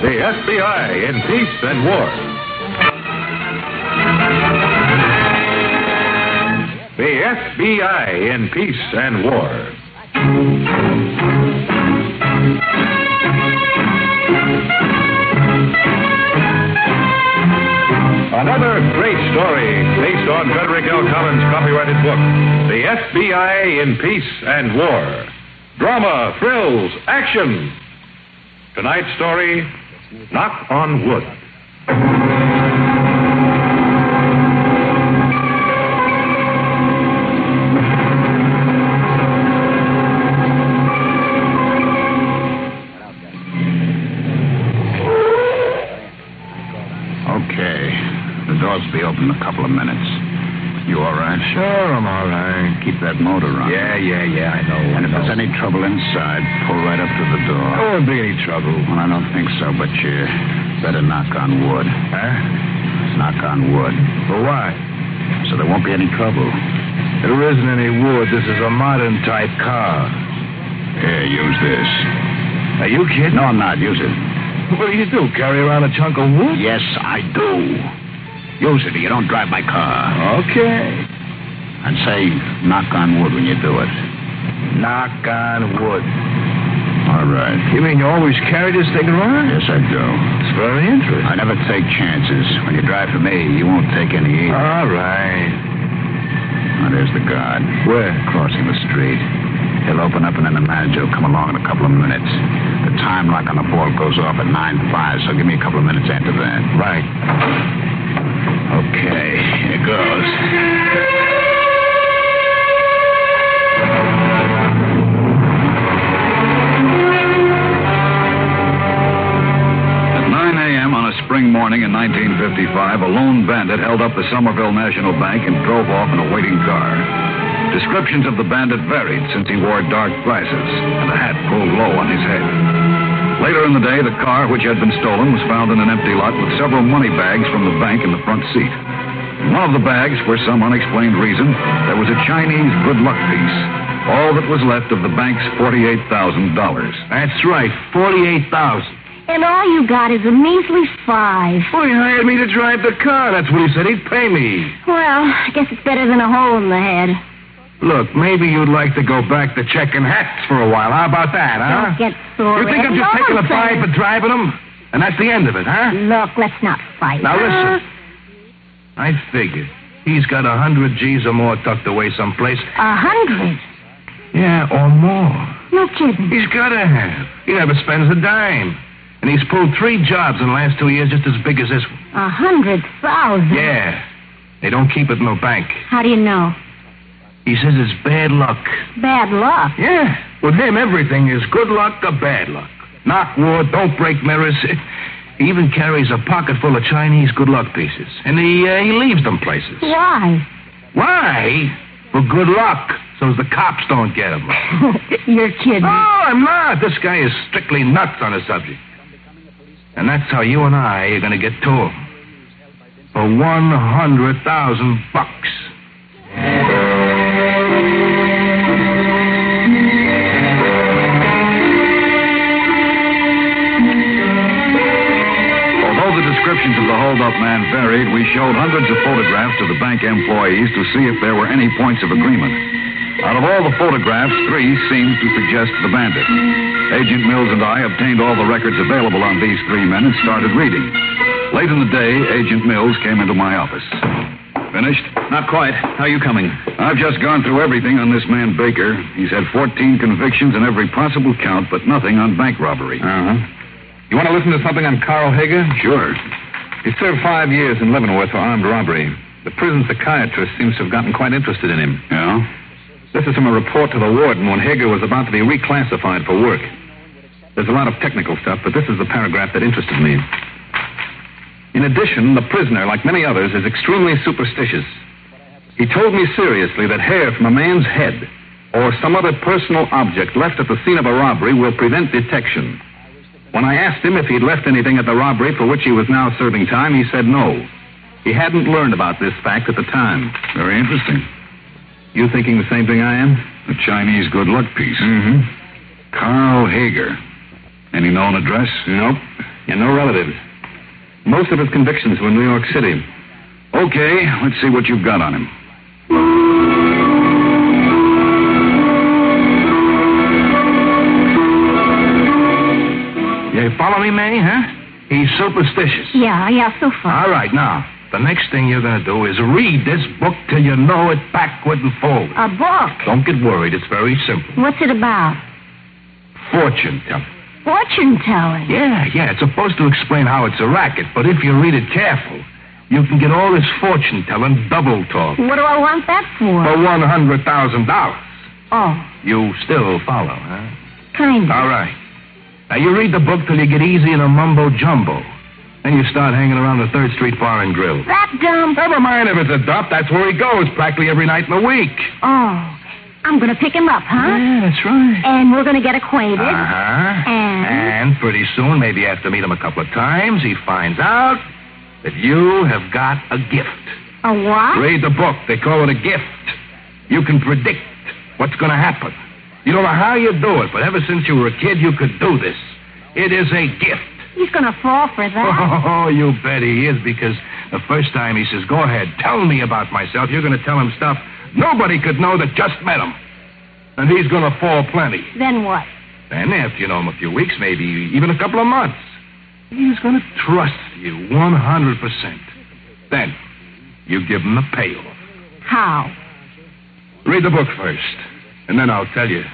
The FBI in Peace and War. The FBI in Peace and War. Another great story based on Frederick L. Collins' copyrighted book, The FBI in Peace and War. Drama, thrills, action. Tonight's story, Knock on Wood. Be open in a couple of minutes. You all right? Sure, I'm all right. Keep that motor running. Yeah, I know. And if there's any trouble inside, pull right up to the door. There won't be any trouble. Well, I don't think so, but you better knock on wood. Huh? Knock on wood. For what? So there won't be any trouble. There isn't any wood. This is a modern type car. Here, use this. Are you kidding? No, I'm not. Use it. What do you do? Carry around a chunk of wood? Yes, I do. Use it or you don't drive my car. Okay. And say, knock on wood when you do it. Knock on wood. All right. You mean you always carry this thing around? Yes, I do. It's very interesting. I never take chances. When you drive for me, you won't take any either. All right. Oh, there's the guard. Where? Crossing the street. He'll open up and then the manager will come along in a couple of minutes. The time lock on the vault goes off at 9:05, so give me a couple of minutes after that. Right. Okay, here goes. At 9 a.m. on a spring morning in 1955, a lone bandit held up the Somerville National Bank and drove off in a waiting car. Descriptions of the bandit varied since he wore dark glasses and a hat pulled low on his head. Later in the day, the car, which had been stolen, was found in an empty lot with several money bags from the bank in the front seat. In one of the bags, for some unexplained reason, there was a Chinese good luck piece. All that was left of the bank's $48,000. That's right, $48,000. And all you got is a measly $5. Well, he hired me to drive the car. That's what he said. He'd pay me. Well, I guess it's better than a hole in the head. Look, maybe you'd like to go back to checking hats for a while. How about that, huh? Don't get sore. You think I'm just taking a bribe for driving them? And that's the end of it, huh? Look, let's not fight. Now, listen. I figured. He's got 100 G's or more tucked away someplace. 100? Yeah, or more. No kidding. He's got to have. He never spends a dime. And he's pulled 3 jobs in the last 2 years just as big as this one. 100,000? Yeah. They don't keep it in the bank. How do you know? He says it's bad luck. Bad luck? Yeah. With him, everything is good luck or bad luck. Knock wood, don't break mirrors. He even carries a pocket full of Chinese good luck pieces. And he leaves them places. Why? Why? For good luck, so the cops don't get him. You're kidding. No, I'm not. This guy is strictly nuts on the subject. And that's how you and I are going to get to him. For $100,000. Descriptions of the hold-up man varied. We showed hundreds of photographs to the bank employees to see if there were any points of agreement. Out of all the photographs, 3 seemed to suggest the bandit. Agent Mills and I obtained all the records available on these 3 men and started reading. Late in the day, Agent Mills came into my office. Finished? Not quite. How are you coming? I've just gone through everything on this man Baker. He's had 14 convictions in every possible count, but nothing on bank robbery. Uh-huh. You want to listen to something on Carl Hager? Sure. He served 5 years in Leavenworth for armed robbery. The prison psychiatrist seems to have gotten quite interested in him. Yeah? This is from a report to the warden when Hager was about to be reclassified for work. There's a lot of technical stuff, but this is the paragraph that interested me. In addition, the prisoner, like many others, is extremely superstitious. He told me seriously that hair from a man's head or some other personal object left at the scene of a robbery will prevent detection. When I asked him if he'd left anything at the robbery for which he was now serving time, he said no. He hadn't learned about this fact at the time. Very interesting. You thinking the same thing I am? The Chinese good luck piece. Mm-hmm. Carl Hager. Any known address? Nope. And no relatives. Most of his convictions were in New York City. Okay, let's see what you've got on him. You follow me, May, huh? He's superstitious. Yeah, so far. All right, now, the next thing you're going to do is read this book till you know it backward and forward. A book? Don't get worried. It's very simple. What's it about? Fortune telling. Fortune telling? Yeah. It's supposed to explain how it's a racket, but if you read it careful, you can get all this fortune telling double talk What do I want that for? for $100,000. Oh, You still follow, huh? kind of. All right. Now, you read the book till you get easy in a mumbo-jumbo. Then you start hanging around the 3rd Street Bar and Grill. That dumb. Never mind if it's a dump. That's where he goes practically every night in the week. Oh, I'm going to pick him up, huh? Yeah, that's right. And we're going to get acquainted. Uh-huh. And pretty soon, maybe after meet him a couple of times, he finds out that you have got a gift. A what? Read the book. They call it a gift. You can predict what's going to happen. You don't know how you do it, but ever since you were a kid, you could do this. It is a gift. He's going to fall for that. Oh, you bet he is, because the first time he says, go ahead, tell me about myself, you're going to tell him stuff nobody could know that just met him. And he's going to fall plenty. Then what? Then, after you know him a few weeks, maybe even a couple of months, he's going to trust you 100%. Then, you give him the payoff. How? Read the book first, and then I'll tell you.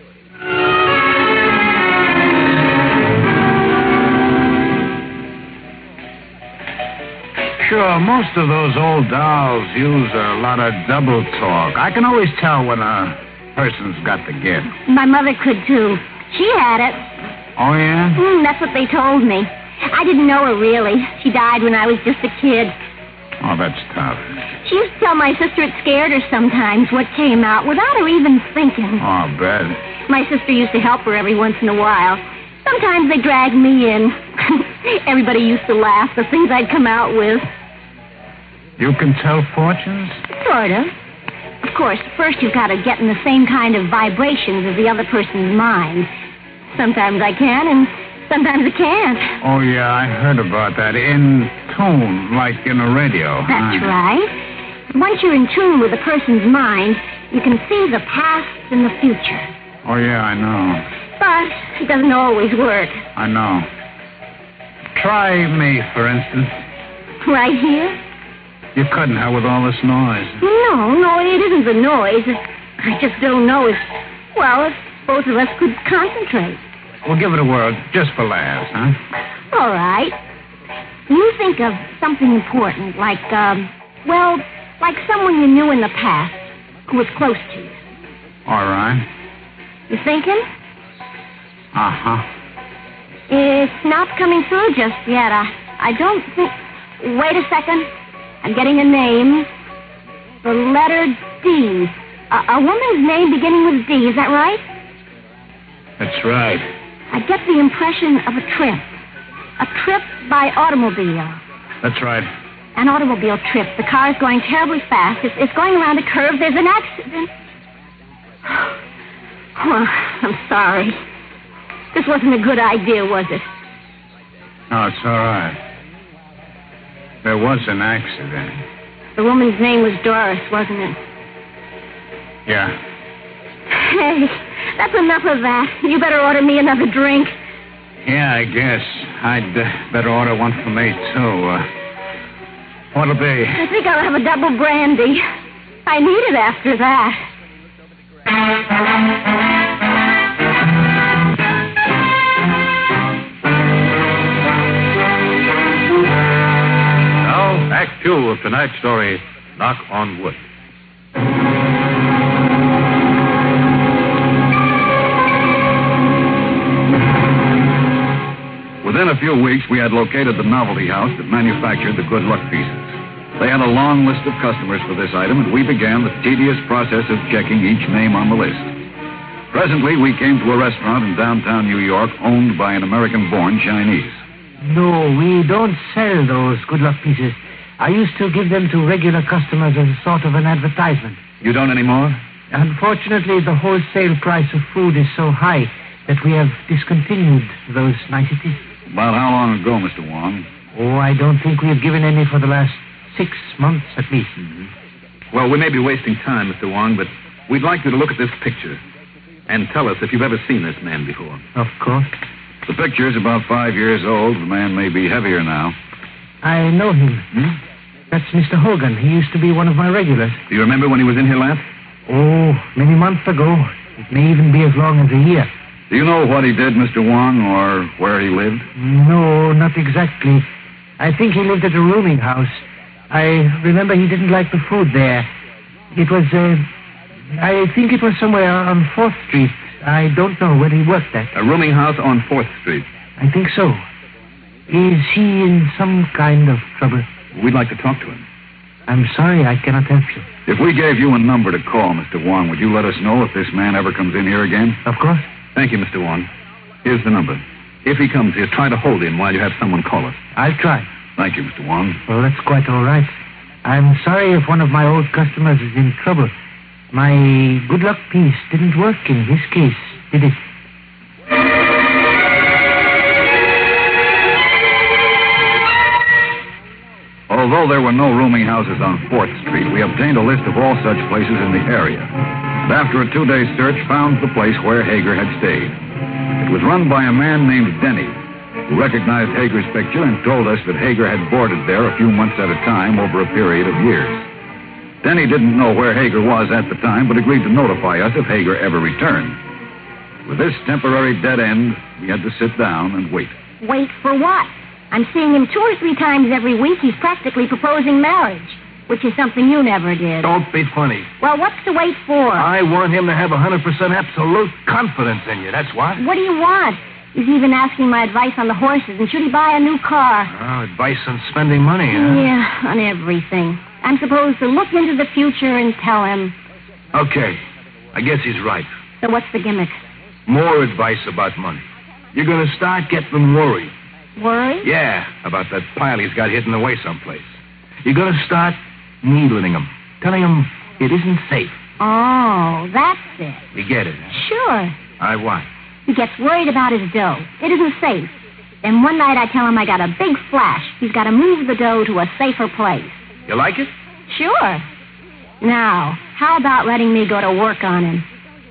Sure, most of those old dolls use a lot of double talk. I can always tell when a person's got the gift. My mother could, too. She had it. Oh, yeah? That's what they told me. I didn't know her, really. She died when I was just a kid. Oh, that's tough. She used to tell my sister it scared her sometimes what came out without her even thinking. Oh, I bet. My sister used to help her every once in a while. Sometimes they dragged me in. Everybody used to laugh, the things I'd come out with. You can tell fortunes? Sort of. Of course, first you've got to get in the same kind of vibrations as the other person's mind. Sometimes I can, and sometimes I can't. Oh, yeah, I heard about that. In tune, like in a radio. That's right. Once you're in tune with a person's mind, you can see the past and the future. Oh, yeah, I know. But it doesn't always work. I know. Try me, for instance. Right here? You couldn't have with all this noise. No, it isn't the noise. I just don't know if both of us could concentrate. We'll give it a whirl, just for laughs, huh? All right. You think of something important, like someone you knew in the past who was close to you. All right. You thinking? Uh-huh. It's not coming through just yet. I don't think... Wait a second. I'm getting a name. The letter D. A woman's name beginning with D, is that right? That's right. I get the impression of a trip. A trip by automobile. That's right. An automobile trip. The car's going terribly fast. It's going around a curve. There's an accident. Oh, I'm sorry. This wasn't a good idea, was it? No, it's all right. There was an accident. The woman's name was Doris, wasn't it? Yeah. Hey, that's enough of that. You better order me another drink. Yeah, I guess. I'd better order one for me, too. What'll be? I think I'll have a double brandy. I need it after that. Now, Act 2 of tonight's story, Knock on Wood. Within a few weeks, we had located the novelty house that manufactured the good luck pieces. They had a long list of customers for this item, and we began the tedious process of checking each name on the list. Presently, we came to a restaurant in downtown New York owned by an American-born Chinese. No, we don't sell those good luck pieces. I used to give them to regular customers as a sort of an advertisement. You don't anymore? Unfortunately, the wholesale price of food is so high that we have discontinued those niceties. About how long ago, Mr. Wong? Oh, I don't think we have given any for the last 6 months at least. Well, we may be wasting time, Mr. Wong, but we'd like you to look at this picture and tell us if you've ever seen this man before. Of course. The picture's about 5 years old. The man may be heavier now. I know him. That's Mr. Hogan. He used to be one of my regulars. Do you remember when he was in here last? Oh, many months ago. It may even be as long as a year. Do you know what he did, Mr. Wong, or where he lived? No, not exactly. I think he lived at a rooming house. I remember he didn't like the food there. It was, I think it was somewhere on 4th Street. I don't know where he worked at. A rooming house on 4th Street. I think so. Is he in some kind of trouble? We'd like to talk to him. I'm sorry, I cannot help you. If we gave you a number to call, Mr. Wong, would you let us know if this man ever comes in here again? Of course. Thank you, Mr. Wong. Here's the number. If he comes here, try to hold him while you have someone call us. I'll try. Thank you, Mr. Wong. Well, that's quite all right. I'm sorry if one of my old customers is in trouble. My good luck piece didn't work in his case, did it? Although there were no rooming houses on 4th Street, we obtained a list of all such places in the area. And after a 2-day search, found the place where Hager had stayed. It was run by a man named Denny, who recognized Hager's picture and told us that Hager had boarded there a few months at a time over a period of years. Denny didn't know where Hager was at the time, but agreed to notify us if Hager ever returned. With this temporary dead end, we had to sit down and wait. Wait for what? I'm seeing him 2 or 3 times every week. He's practically proposing marriage, which is something you never did. Don't be funny. Well, what's to wait for? I want him to have 100% absolute confidence in you. That's what. What do you want? He's even asking my advice on the horses, and should he buy a new car? Oh, advice on spending money, huh? Yeah, on everything. I'm supposed to look into the future and tell him. Okay. I guess he's right. So what's the gimmick? More advice about money. You're going to start getting worried. Worry? Yeah, about that pile he's got hidden away someplace. You're going to start needling him, telling him it isn't safe. Oh, that's it. You get it, huh? Sure. I what? He gets worried about his dough. It isn't safe. Then one night I tell him I got a big flash. He's got to move the dough to a safer place. You like it? Sure. Now, how about letting me go to work on him?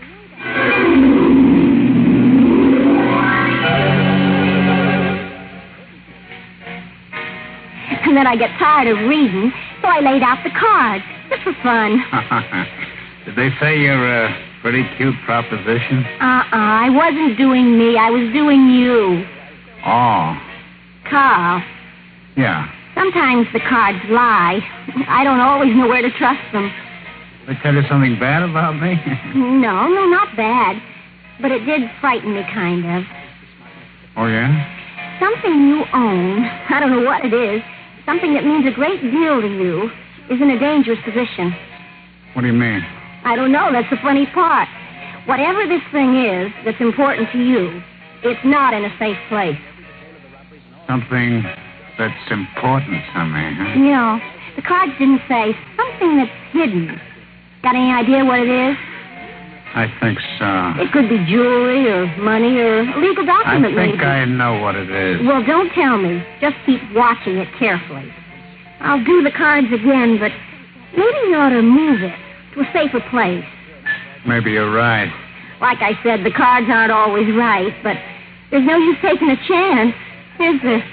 And then I get tired of reading, so I laid out the cards, just for fun. Did they say you're a pretty cute proposition? I wasn't doing me. I was doing you. Oh, Carl, yeah. sometimes the cards lie. I don't always know where to trust them. They tell you something bad about me? No, not bad. But it did frighten me, kind of. Oh, yeah? Something you own, I don't know what it is, something that means a great deal to you, is in a dangerous position. What do you mean? I don't know. That's the funny part. Whatever this thing is that's important to you, it's not in a safe place. Something that's important to me, huh? You know, the cards didn't say something that's hidden. Got any idea what it is? I think so. It could be jewelry or money or a legal I document, think maybe. I know what it is. Well, don't tell me. Just keep watching it carefully. I'll do the cards again, but maybe you ought to move it to a safer place. Maybe you're right. Like I said, the cards aren't always right, but there's no use taking a chance, is there?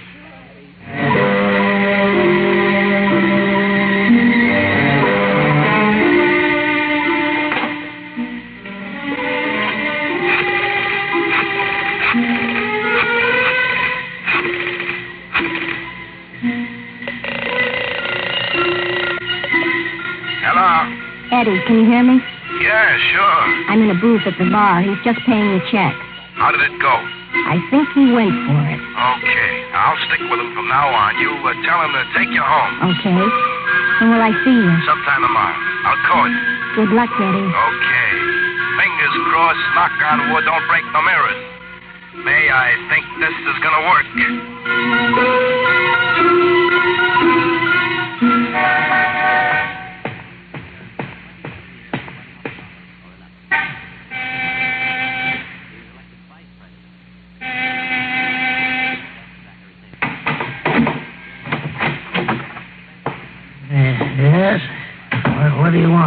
Eddie, can you hear me? Yeah, sure. I'm in a booth at the bar. He's just paying the check. How did it go? I think he went for it. Okay. I'll stick with him from now on. You tell him to take you home. Okay. When will I see you? Sometime tomorrow. I'll call you. Good luck, Eddie. Okay. Fingers crossed, knock on wood, don't break the mirrors. May, I think this is gonna work.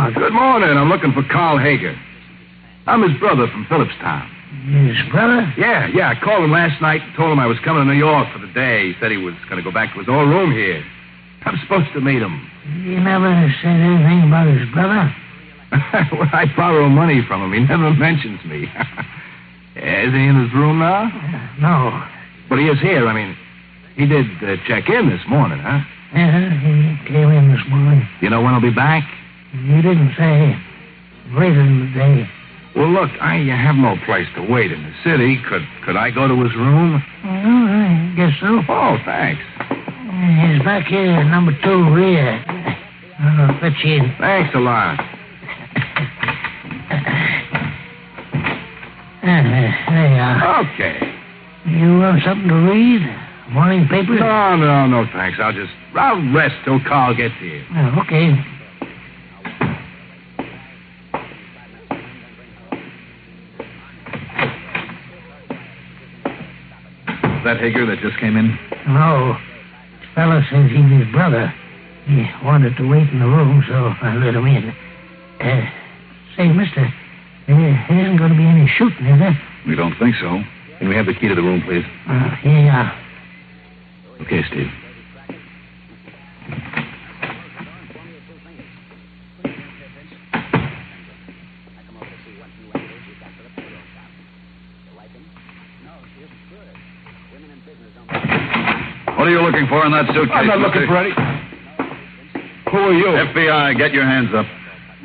Oh, Good morning. I'm looking for Carl Hager. I'm his brother from Phillipstown. his brother? Yeah. I called him last night and told him I was coming to New York for the day. He said he was going to go back to his old room here. I'm supposed to meet him. He never said anything about his brother? Well, I borrow money from him. He never mentions me. Is he in his room now? No. But he is here. I mean, he did check in this morning, huh? Yeah, he came in this morning. You know when he'll be back? He didn't say. Later in the day. Well, look, I have no place to wait in the city. Could I go to his room? Well, I guess so. Oh, thanks. He's back here, number 2 rear. I'll fetch you in. Thanks a lot. There you are. Okay. You want something to read? Morning paper? No, thanks. I'll rest till Carl gets here. Oh, okay. Is that Hager that just came in? No. The fellow says he's his brother. He wanted to wait in the room, so I let him in. Say, mister, there isn't going to be any shooting, is there? We don't think so. Can we have the key to the room, please? Here you are. Okay, Steve. What are you looking for in that suitcase? I'm not looking for any... Who are you? FBI, get your hands up.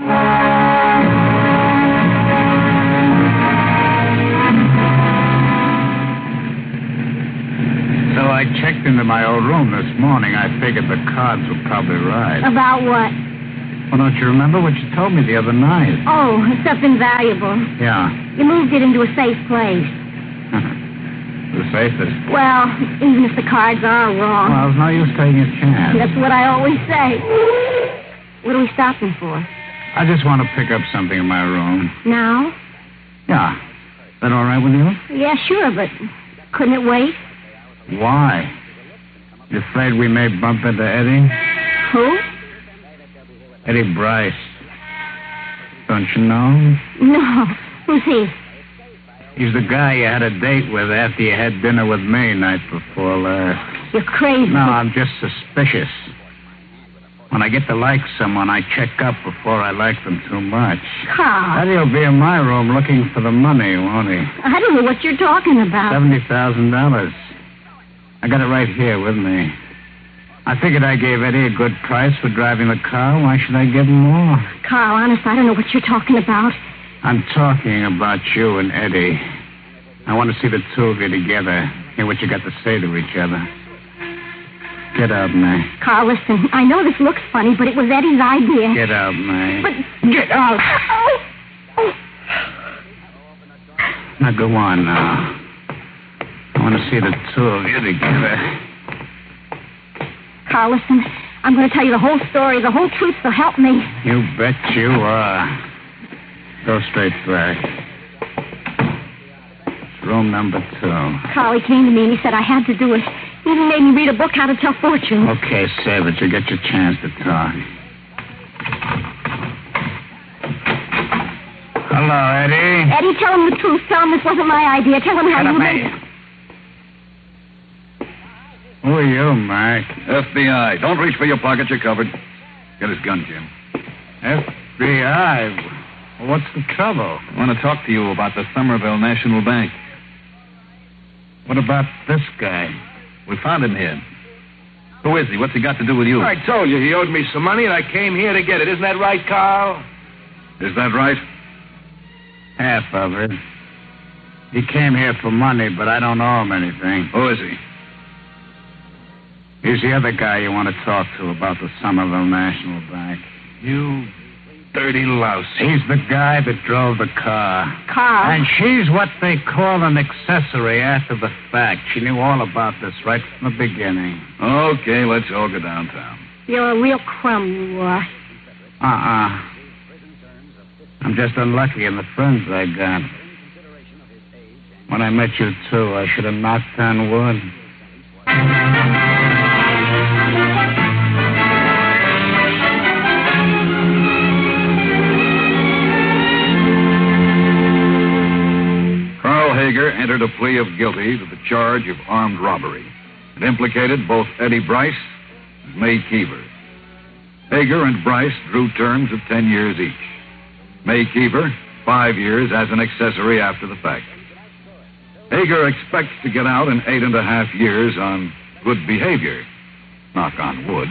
So I checked into my old room this morning. I figured the cards were probably right. About what? Well, don't you remember what you told me the other night? Oh, something valuable. Yeah. You moved it into a safe place. The safest. Well, even if the cards are wrong. Well, there's no use taking a chance. That's what I always say. What are we stopping for? I just want to pick up something in my room. Now? Yeah. Is that all right with you? Yeah, sure, but couldn't it wait? Why? You afraid we may bump into Eddie? Who? Eddie Bryce. Don't you know? No. Who's he? He's the guy you had a date with after you had dinner with me night before last. You're crazy. No, I'm just suspicious. When I get to like someone, I check up before I like them too much. Carl. Eddie will be in my room looking for the money, won't he? I don't know what you're talking about. $70,000. I got it right here with me. I figured I gave Eddie a good price for driving the car. Why should I give him more? Carl, honest, I don't know what you're talking about. I'm talking about you and Eddie. I want to see the two of you together. Hear what you got to say to each other. Get up, May. Carl, listen, I know this looks funny, but it was Eddie's idea. Get up, May. But... Get out! Now, go on now. I want to see the two of you together. Carl, listen, I'm going to tell you the whole story, the whole truth, so help me. You bet you are. Go straight back. It's room number 2. Carl, he came to me and he said I had to do it. He even made me read a book, How to Tell Fortunes. Okay, save it. You get your chance to talk. Hello, Eddie. Eddie, tell him the truth. Tell him this wasn't my idea. Tell him how you made... Who are you, Mike? FBI. Don't reach for your pocket. You're covered. Get his gun, Jim. FBI? What's the trouble? I want to talk to you about the Somerville National Bank. What about this guy? We found him here. Who is he? What's he got to do with you? I told you he owed me some money, and I came here to get it. Isn't that right, Carl? Is that right? Half of it. He came here for money, but I don't owe him anything. Who is he? He's the other guy you want to talk to about the Somerville National Bank. You dirty louse. He's the guy that drove the car. Carl. And she's what they call an accessory after the fact. She knew all about this right from the beginning. Okay, let's all go downtown. You're a real crumb, you are. I'm just unlucky in the friends I got. When I met you, too, I should have knocked on wood. plea of guilty to the charge of armed robbery. It implicated both Eddie Bryce and May Keever. Hager and Bryce drew terms of 10 years each. May Keever, 5 years as an accessory after the fact. Hager expects to get out in 8.5 years on good behavior. Knock on wood.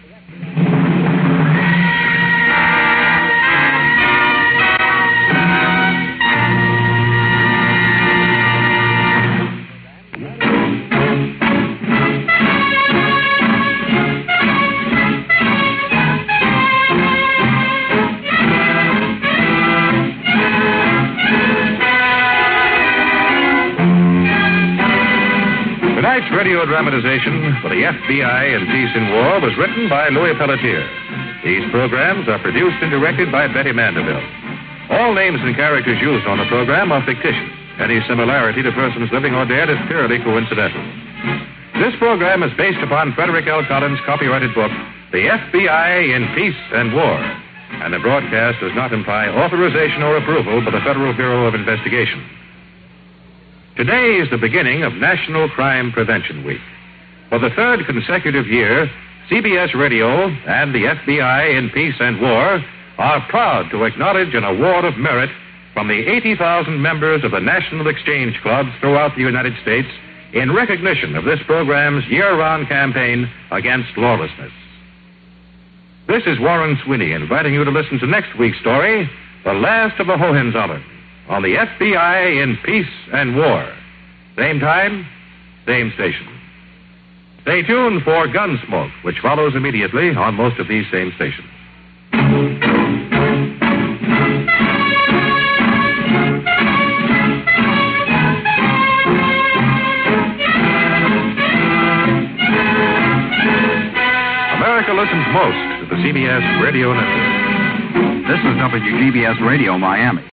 Tonight's radio dramatization for the FBI in Peace and War was written by Louis Pelletier. These programs are produced and directed by Betty Mandeville. All names and characters used on the program are fictitious. Any similarity to persons living or dead is purely coincidental. This program is based upon Frederick L. Collins' copyrighted book, The FBI in Peace and War, and the broadcast does not imply authorization or approval by the Federal Bureau of Investigation. Today is the beginning of National Crime Prevention Week. For the third consecutive year, CBS Radio and the FBI in Peace and War are proud to acknowledge an award of merit from the 80,000 members of the National Exchange Clubs throughout the United States in recognition of this program's year-round campaign against lawlessness. This is Warren Sweeney inviting you to listen to next week's story, The Last of the Hohenzollern, on the FBI in Peace and War. Same time, same station. Stay tuned for Gunsmoke, which follows immediately on most of these same stations. America listens most to the CBS Radio Network. This is WGBS Radio, Miami.